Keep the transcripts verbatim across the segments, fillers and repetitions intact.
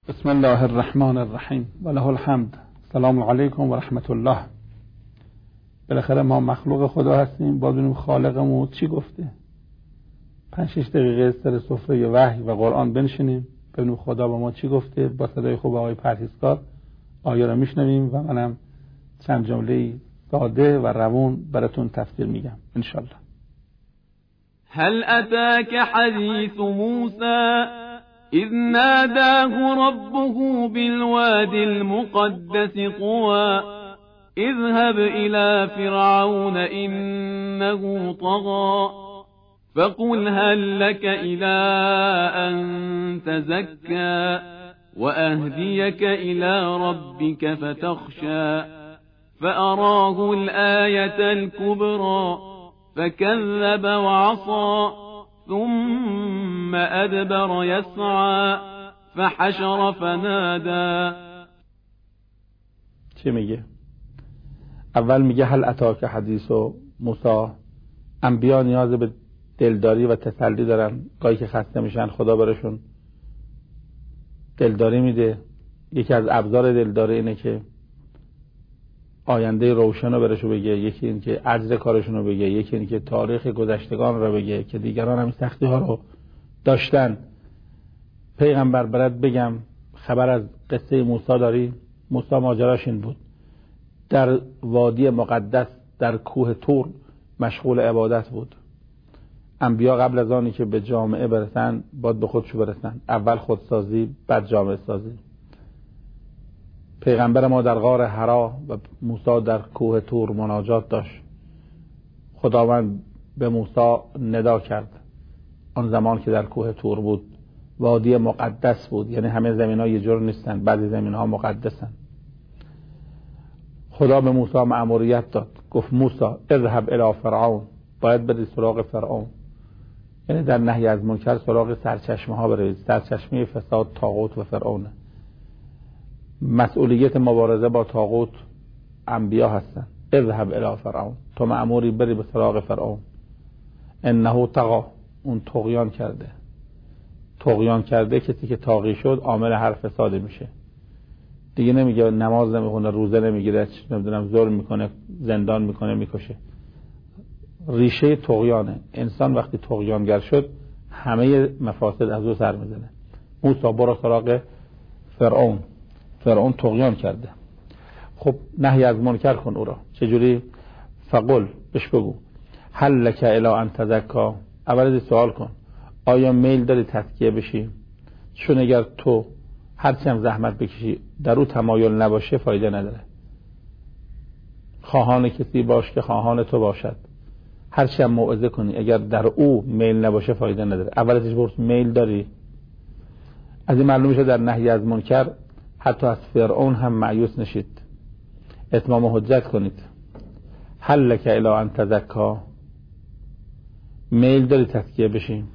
بسم الله الرحمن الرحیم و له الحمد. سلام علیکم و رحمت الله. بالاخره ما مخلوق خدا هستیم، باید ببینیم خالقمون چی گفته. پنج شش دقیقه سر سفره وحی و قرآن بنشینیم ببینیم خدا با ما چی گفته. با صدای خوب آقای پرهیزکار آیه را میشنویم و منم چند جمله ساده و روون براتون تفسیر میگم ان شاء الله. هل اتاك حديث موسى إذ ناداه ربه بالوادي المقدس طوى اذهب إلى فرعون إنه طغى فقل هل لك إلى أن تزكى وأهديك إلى ربك فتخشى فأراه الآية الكبرى فكذب وعصى ثم أدبر يسعى فحشر فنادى. چی میگه؟ اول میگه هل اتاک حدیث و موسی. انبیا نیاز به دلداری و تسلی دارن، گاهی که خسته میشن خدا برشون دلداری میده. یکی از ابزار دلداری اینه که آینده روشن رو برشو بگه، یکی این که اجر کارشون رو بگه، یکی این که تاریخ گذشتگان رو بگه که دیگران هم سختی ها رو داشتن. پیغمبر برات بگم خبر از قصه موسی داری؟ موسی ماجراش این بود، در وادی مقدس در کوه طور مشغول عبادت بود. انبیا قبل از آنی که به جامعه برسن باید به خودشو برسن، اول خودسازی بعد جامعه سازی. پیغمبر ما در غار حرا و موسی در کوه طور مناجات داشت. خداوند به موسی ندا کرد آن زمان که در کوه طور بود. وادی مقدس بود، یعنی همه زمین ها یه جور نیستن، بعضی زمین ها مقدسن. خدا به موسی مأموریت داد، گفت موسی اذهب الی فرعون، باید بری سراغ فرعون. یعنی در نهی از منکر سراغ سرچشمه ها برید. سرچشمه فساد طاغوت و فرعونه. مسئولیت مبارزه با طاغوت انبیا هستن. اذهب الی فرعون، تو مأموری بری به سراغ فرعون. انه طغى، اون طغیان کرده. طغیان کرده کسی که طاغی شد عامل هر فساد میشه. دیگه نمیگه نماز نمیخونه، روزه نمیگیره، نمیدونم ظلم میکنه، زندان میکنه، میکشه. ریشه طغیانه. انسان وقتی طغیانگر شد همه مفاسد از او سر میزنه. موسی برو سراغ فرعون. فرعون طغیان کرده. خب نهی از منکر کن او را. چجوری؟ فقل، بهش بگو هل لک الی ان تزکی. اول سوال کن آیا میل داری تزکیه بشی؟ چون اگر تو هرچی هم زحمت بکشی در او تمایل نباشه فایده نداره. خواهان کسی باش که خواهان تو باشد. هرچی هم موعظه کنی اگر در او میل نباشه فایده نداره. اولش برس میل داری؟ از این معلوم میشه در نهی از منکر حتی از فرعون هم مایوس نشید. اتمام حجت کنید. هل لک الی ان تزکی. میل داری تزکیه بشی؟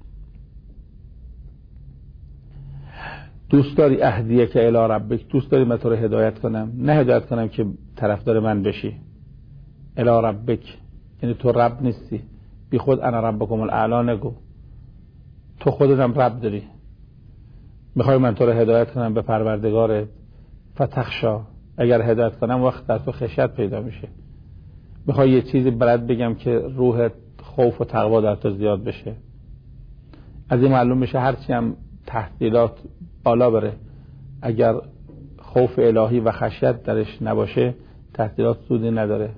دوست داری اهدیه که الی ربک، دوست داری من تو رو هدایت کنم؟ نه هدایت کنم که طرفدار من بشی. الی ربک یعنی تو رب نیستی. بی خود انا ربکم الاعلی نگو. تو خودت هم رب داری. میخوای من تو رو هدایت کنم به پروردگارت؟ فتخشا، اگر هدایت کنم وقت در تو خشیت پیدا میشه. میخوای یه چیزی برات بگم که روح خوف و تقوا در تو زیاد بشه. از این معلوم میشه هرچی هم تحصیلات بالا بره اگر خوف الهی و خشیت درش نباشه تحصیلات سودی نداره.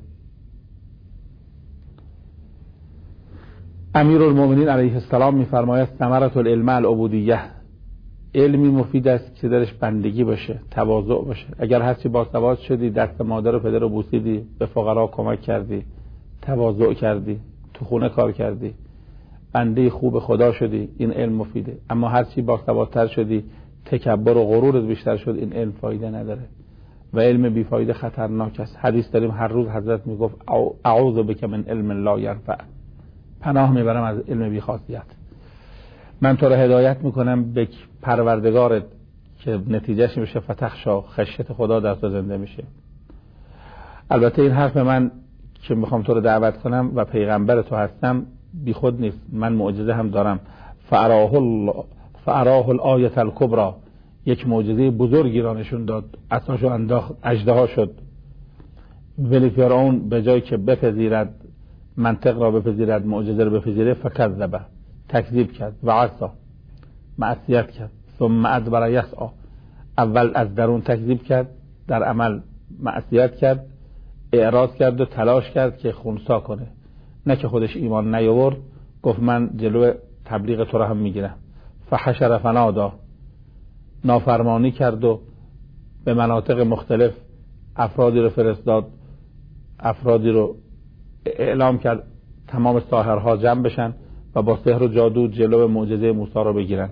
امیرالمومنین علیه السلام میفرماید ثمرة العلم العبودیه. علمی مفید است که درش بندگی باشه، تواضع باشه. اگر هرچی باسواد شدی، دست مادر و پدر رو بوسیدی، به فقرا کمک کردی، تواضع کردی، تو خونه کار کردی، بنده خوب خدا شدی، این علم مفیده. اما هرچی باسوادتر شدی، تکبر و غرورت بیشتر شد، این علم فایده نداره و علم بیفایده خطرناک است. حدیث داریم هر روز حضرت میگفت اعوذ بک من علم لا ینفع، پناه میبرم از علم بی خاصیت. من تو رو هدایت میکنم به پروردگارت که نتیجهش میشه فتخشا، خشیت خدا در تو زنده میشه. البته این حرف من که میخوام تو رو دعوت کنم و پیغمبر تو هستم بی خود نیست، من معجزه هم دارم. فاراه الله فاراه الآیه الکبری، یک معجزه بزرگی را نشون داد، عصاشو انداخت، اژدها شد. ولی فرعون به جای که بپذیرد، منطق را بپذیرد، معجزه را بپذیره، فکذب، تکذیب کرد، و عصا، معصیت کرد. ثم ادبر یسعی، اول از درون تکذیب کرد، در عمل معصیت کرد، اعراض کرد و تلاش کرد که خنثی کنه، نه که خودش ایمان نیاورد، گفت من جلو تبلیغ تو را هم میگیرم. فحشر فنادا، نافرمانی کرد و به مناطق مختلف افرادی رو فرستاد، افرادی رو اعلام کرد تمام ساحرها جمع بشن و با سحر و جادو جلو معجزه موسی رو بگیرن.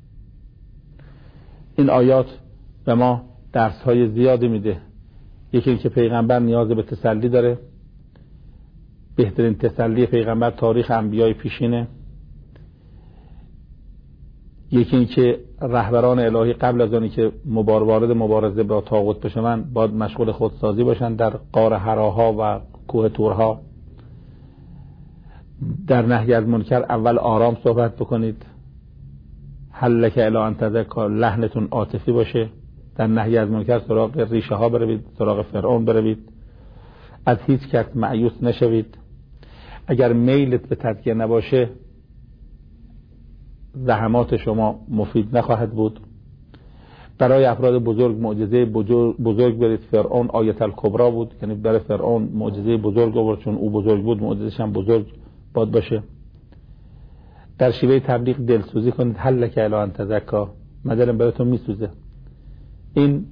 این آیات به ما درس های زیادی میده. یکی این که پیغمبر نیاز به تسلی داره، بهترین تسلی پیغمبر تاریخ انبیای پیشینه. یکی این که رهبران الهی قبل از آنی که مبار وارد مبارزه با طاغوت بشن باید مشغول خودسازی باشن در غار حراها و کوه طورها. در نهی از منکر اول آرام صحبت بکنید، هل لک الی ان تزکی، لحنتون عاطفی باشه. در نهی از منکر سراغ ریشه ها بروید، سراغ فرعون بروید، از هیچ کس مایوس نشوید. اگر میلت به تزکیه نباشه زحمات شما مفید نخواهد بود. برای افراد بزرگ معجزه بزرگ برید. فرعون آیت الکبرا بود، یعنی برای فرعون معجزه بزرگ آورد، چون او بزرگ بود معجزه‌ش هم بزرگ باد باشه. در شیوه تبلیغ دلسوزی کنید، هل لک الی ان تزکی، من دلم براتون میسوزه. این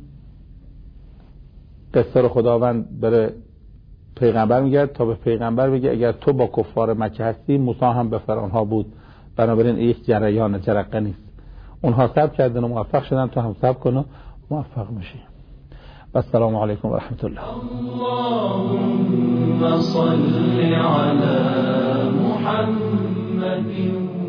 قصه رو خداوند برای پیغمبر میگه تا به پیغمبر بگه اگر تو با کفار مکه هستی، موسی هم به فرعون ها بود. بنابراین یک جریان جرقه نیست. اونها صبر کردن و موفق شدن، تو هم صبر کن و موفق میشی. و السلام علیکم و رحمت الله. اللهم صل علی محمد